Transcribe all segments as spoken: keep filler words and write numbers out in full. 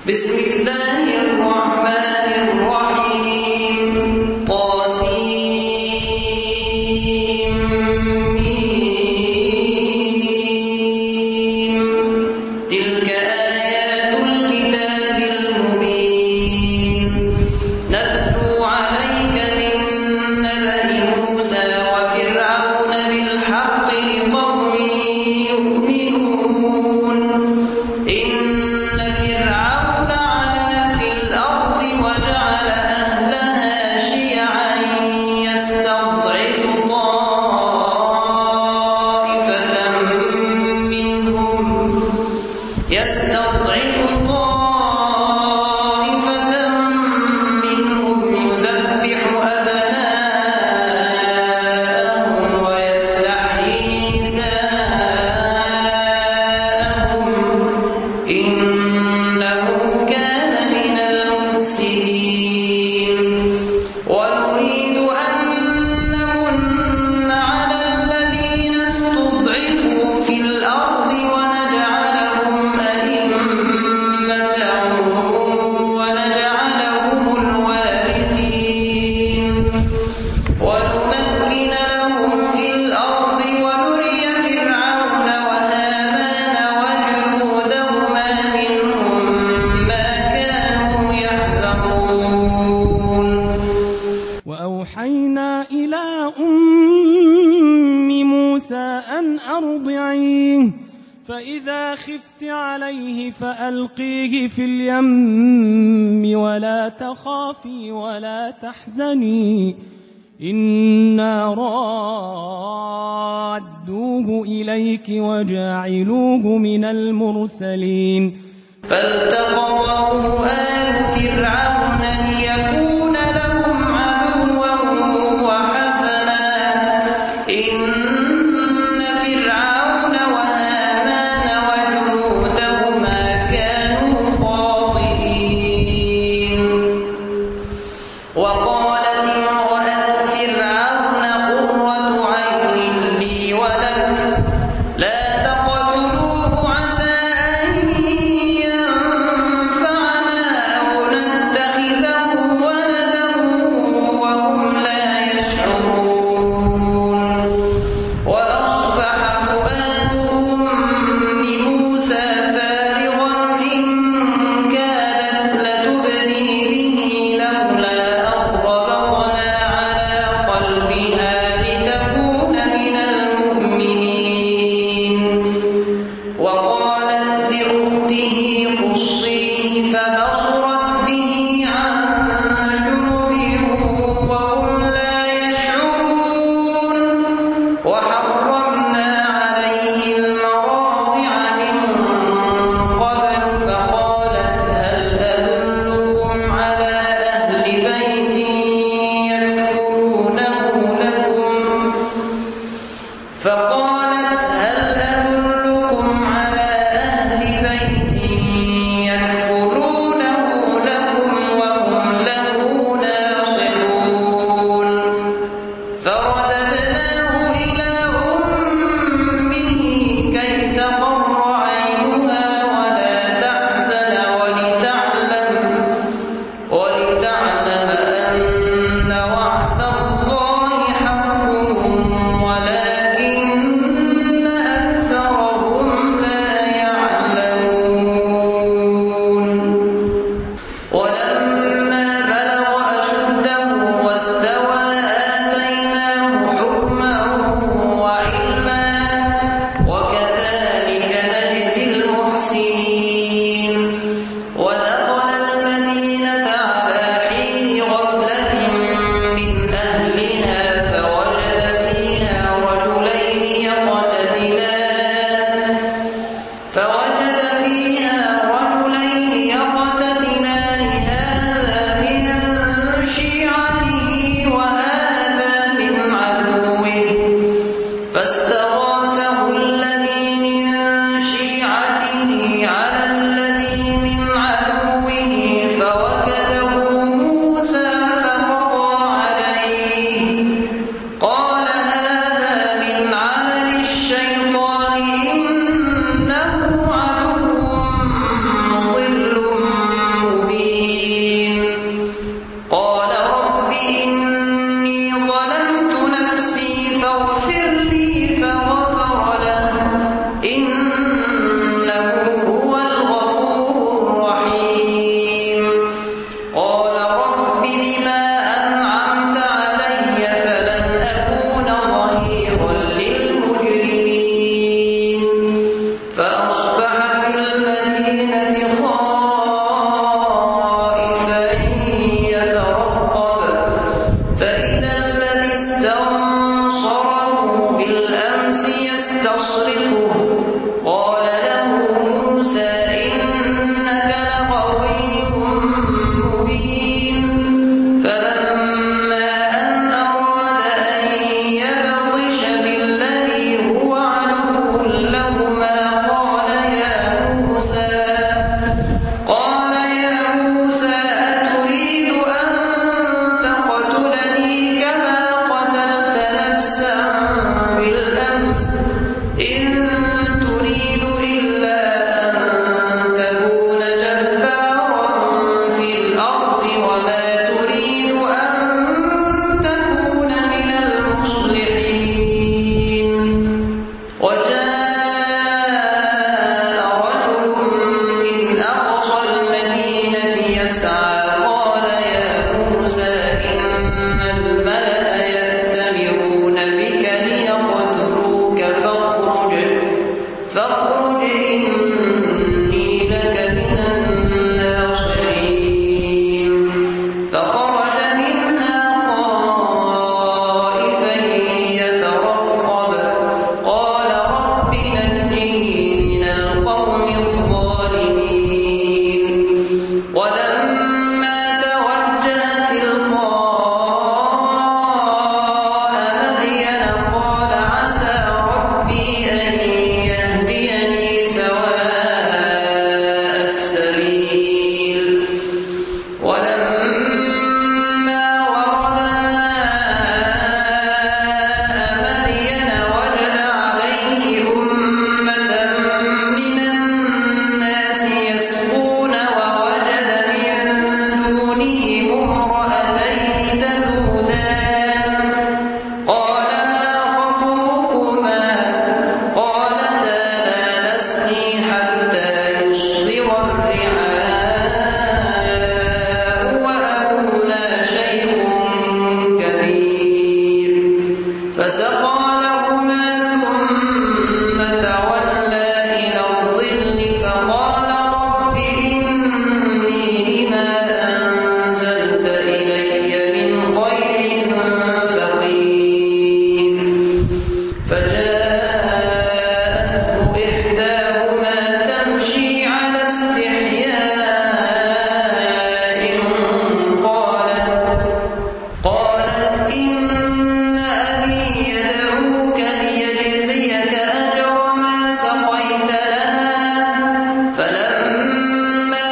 بسم الله الرحمن الرحيم طاسيم تلك آيات الكتاب المبين نتلو عليك من نبأ موسى وفرعون بالحق لقوم يؤمنون إن فرعون علا في الأرض وجعل أهلها شيعا يستضعف طائفة منهم يستضعف طائفة منهم يذبح أبناءهم ويستحيي نساءهم إنه كان من المفسدين ونريد أن نمن على الذين استضعفوا في الأرض ونجعلهم أئمة ونجعلهم الوارثين ونمكن لهم في الأرض ونري فرعون وهامان وجنودهما منهم ما كانوا يحذرون. وأوحينا إلى أم موسى أن أرضعيه فإذا خفت عليه فألقيه في اليم ولا تخافي ولا تحزني إنا رادوه إليك وجاعلوه من المرسلين فالتقطه آل فرعون ليكون لهم عدوا وحزنا إن فرعون وهامان وجنودهما كانوا خاطئين. وقالت امرأة فرعون قرة عين لي ولك لا تقتلوه عسى أن يسعى قال يا موسى إن الملأ يأتمرون بك ليقتلوك فاخرج فاخرج إني لك من الناصحين فخرج منها خائفا يترقب قال رب نجني من القوم الظالمين ولما توجه تلقاء مدين قال عسى ربي أن يهديني سواء السبيل ولما ورد ماء مدين وجد عليه أمة من الناس يسقون ووجد من دونهم امرأتين تذودان قال ما خطبكما قالتا لا نسقي حتى يصدر الرعاء وأبونا شيخ كبير فسقى لهما ثم تولى إلى الظل فقال رب إني لما أنزلت إلي من خير فقير فجاءته إحداهما تمشي على استحياء قالت قالت إن أبي يدعوك ليجزيك أجر ما سقيت لنا فلما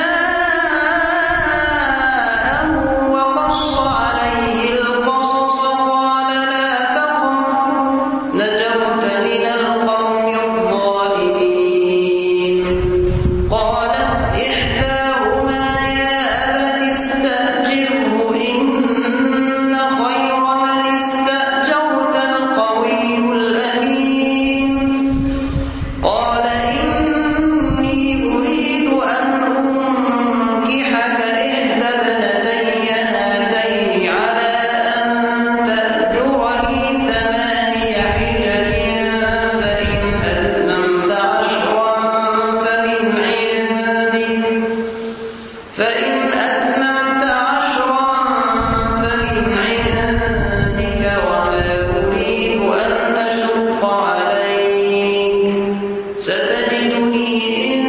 جاءه وقص عليه القصص قال لا تخف نجوت من القوم الظالمين قالت إحداهما يا أبت استأجره إن خير من استأجرت القوي الأمين قال إني أريد أن أنكحك إحدى ابنتي هاتين على أن تأجرني ثماني حجج فإن أتممت عشرا فمن عندك فإن أتممت عشرا فمن عندك وما أريد أن أشق عليك ستجدني إن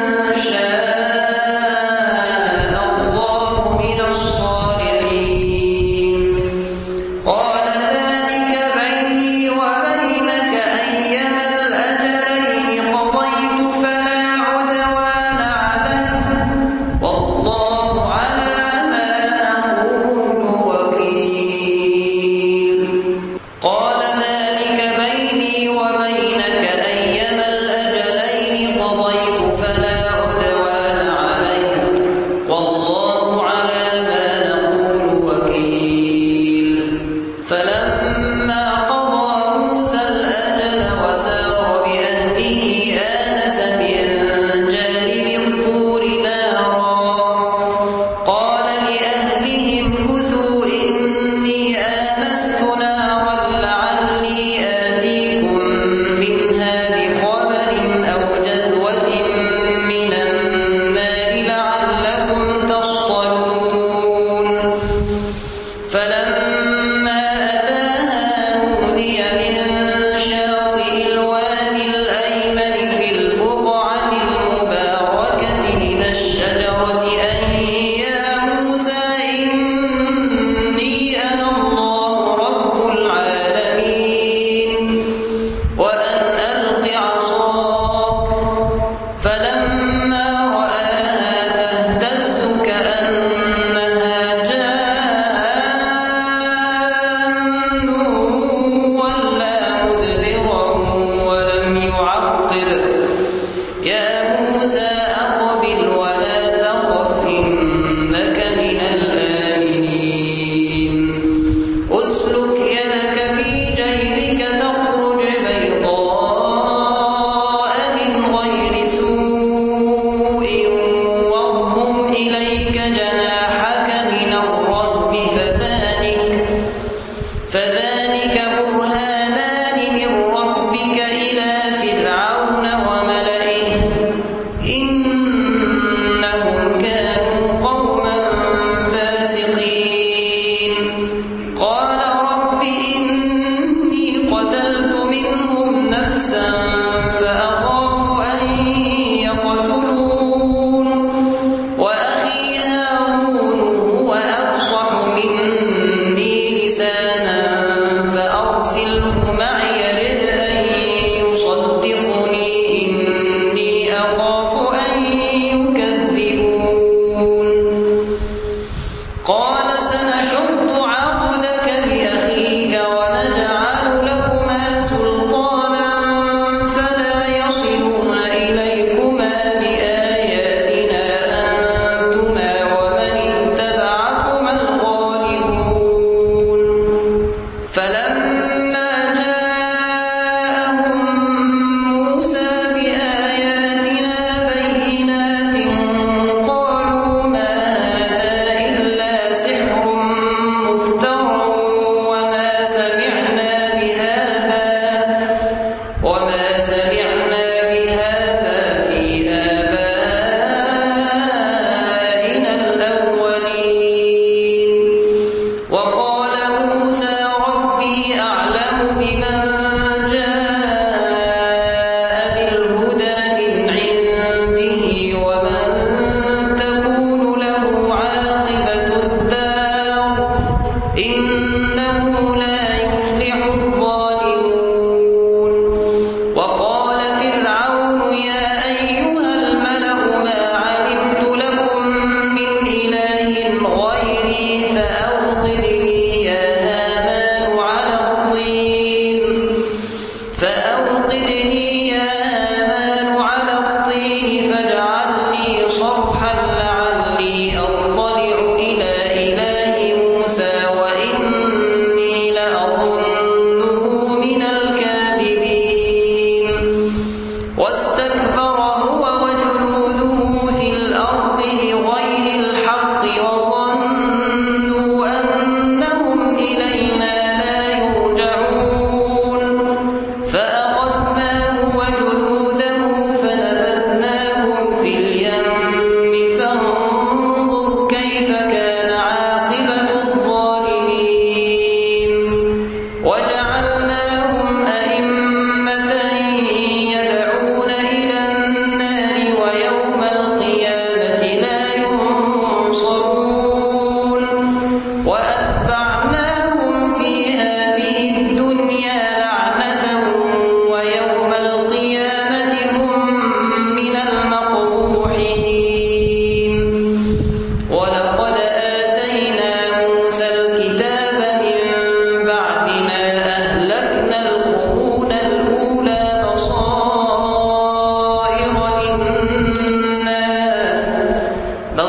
شاء الله من الصالحين قال ذلك بيني وبينك أيما الأجلين قضيت فلا عدوان علي والله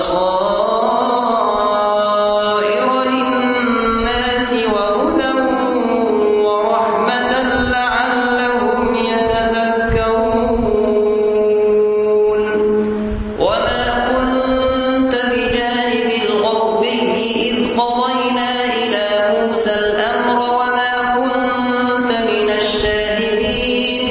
وبصائر للناس وهدى ورحمة لعلهم يتذكرون وما كنت بجانب الغربي إذ قضينا إلى موسى الأمر وما كنت من الشاهدين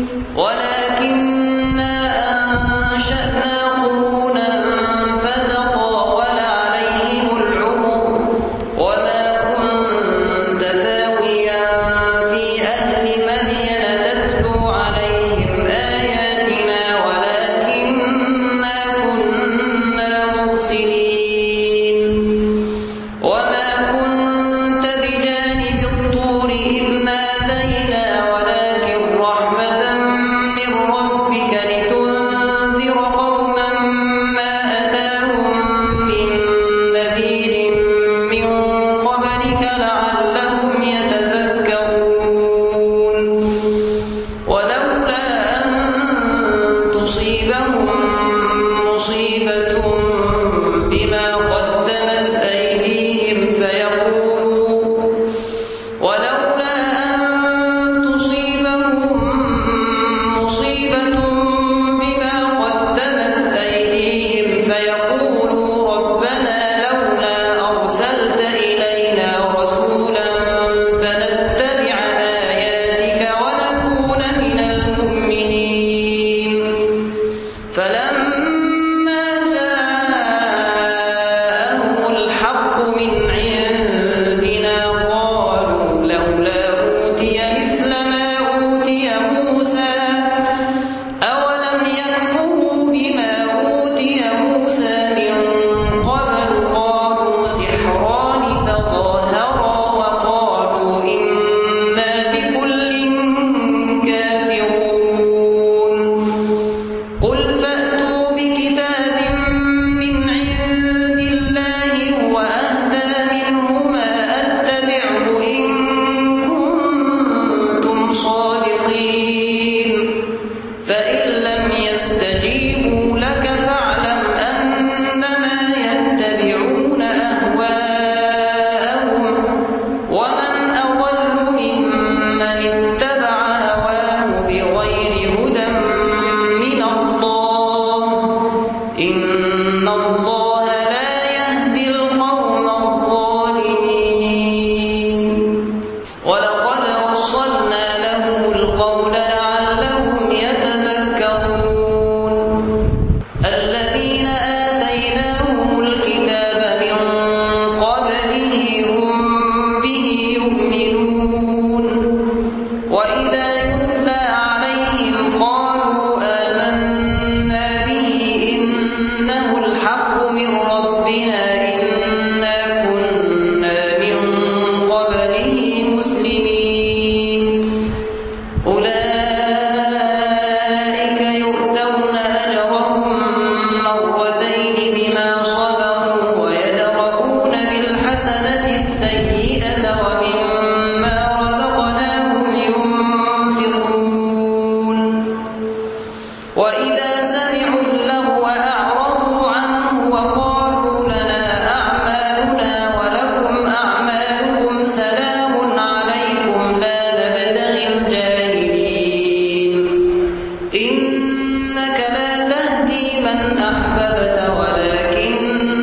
ولكننا أنشأنا قرونا فتطاول عليهم العمر وما كنت ثاويا في أهل مدين تتلو عليهم آياتنا ولكننا كنا مرسلين وما كنت بجانب الطور إذ نادينا ولكن رحمة من ربك لتنذر قوما ما أتاهم من نذير من قبلك لعلهم يتذكرون ولولا أن تصيبهم مصيبة بما قدمت أيديهم فيقولوا ولولا أن تصيبهم مصيبة بما قدمت أيديهم فيقولوا ربنا لولا أرسلت إلينا رسولا فنتبع آياتك ونكون من المؤمنين فلما جاءهم الحق من عندنا قالوا لولا أوتي مثل ما أوتي موسى أولم يكفروا بما أوتي موسى من قبل قالوا سحران تظاهرا وقالوا إنا بكل كافرون قل فأتوا بكتاب من عند الله هو أهدى منهما أتبعه إن كنتم صادقين فإن لم يستجيبوا لك فاعلم أنما يتبعون أهواءهم ومن أضل ممن اتبع هواه بغير هدى من الله إن الله لا يهدي القوم الظالمين ولقد وصلنا لهم القول لعلهم يتذكرون الذين آتيناهم الكتاب من قبله هم به يؤمنون وإذا يتلى عليهم قالوا آمنا به إنه الحق من ربنا إنا كنا من قبله مسلمين أولئك يؤتون أجرهم مرتين بما صبروا ويدرؤون بالحسنة السيئة ومما رزقناهم ينفقون وإذا سمعوا اللغو أعرضوا عنه وقالوا لنا أعمالنا ولكم أعمالكم سلام عليكم لا نبتغي الجاهلين إنك لا تهدي من أحببت ولكن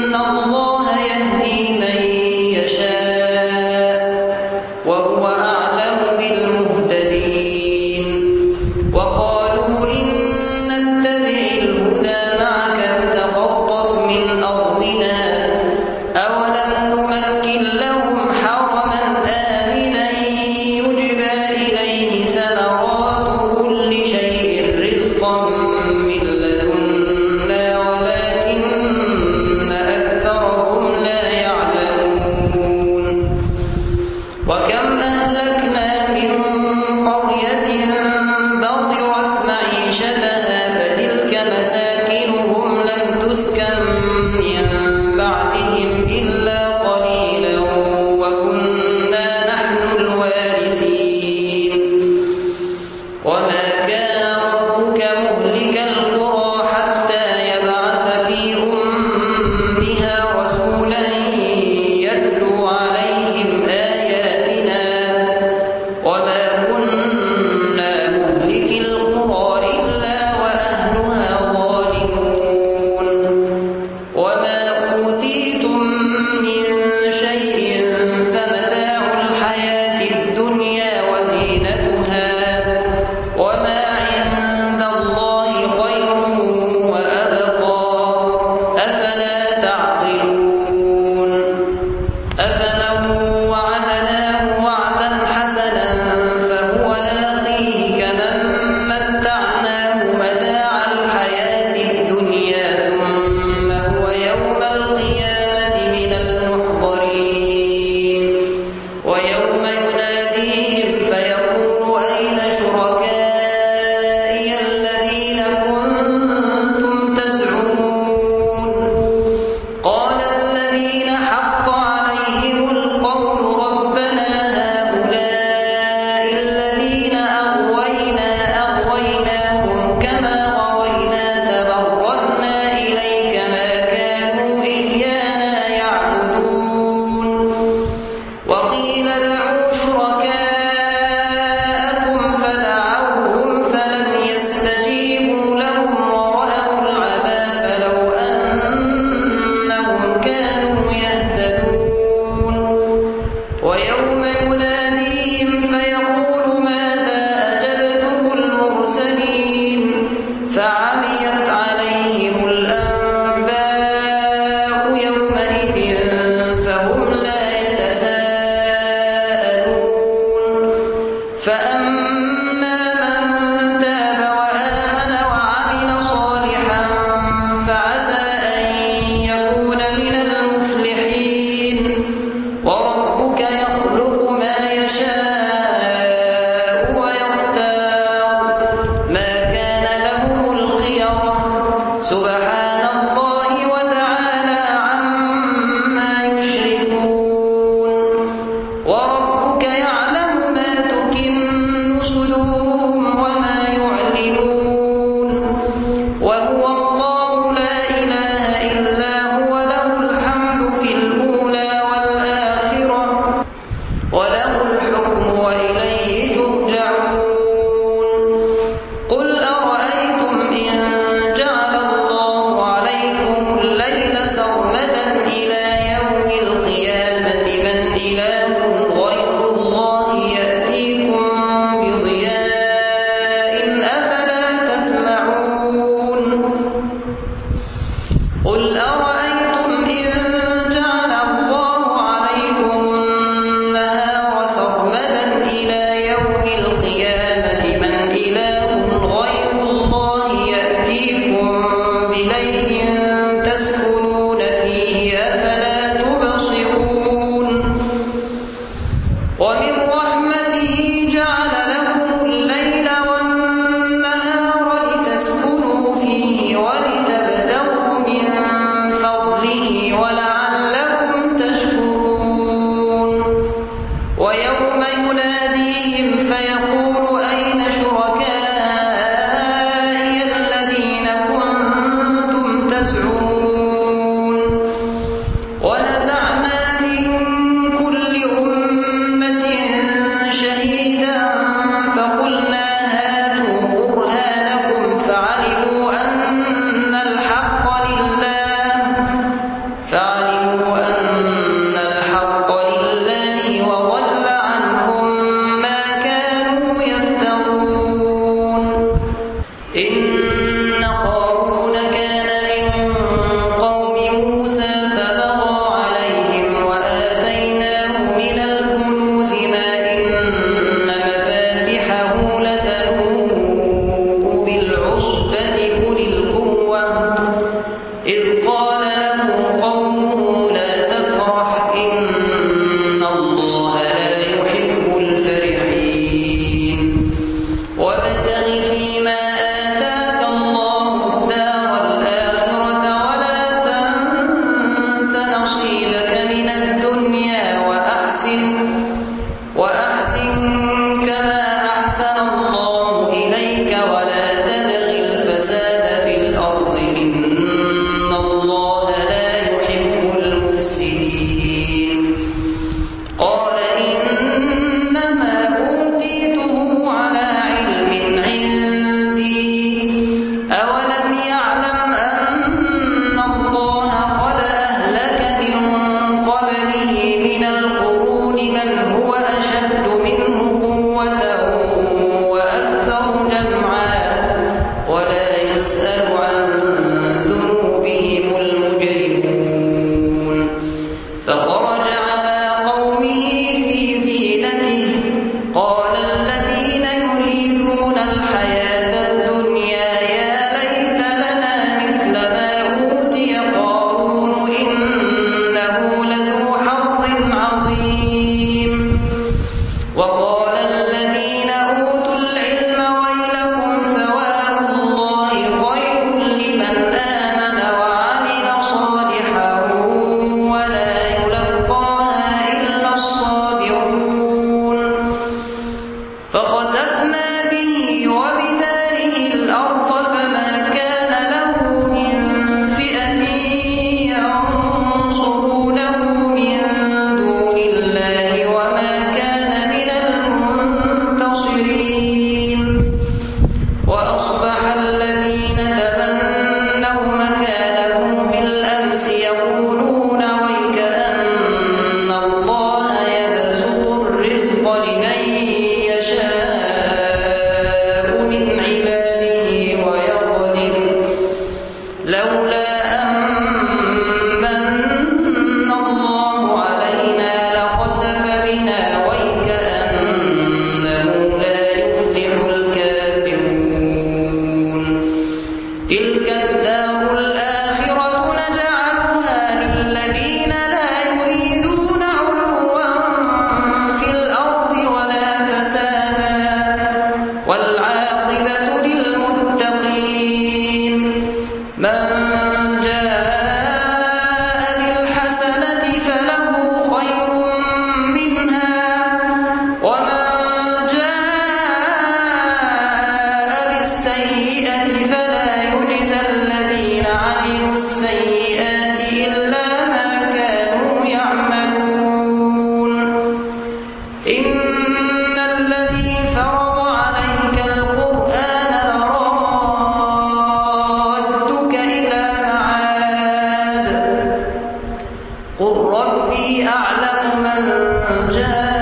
قل ربي أعلم من جاء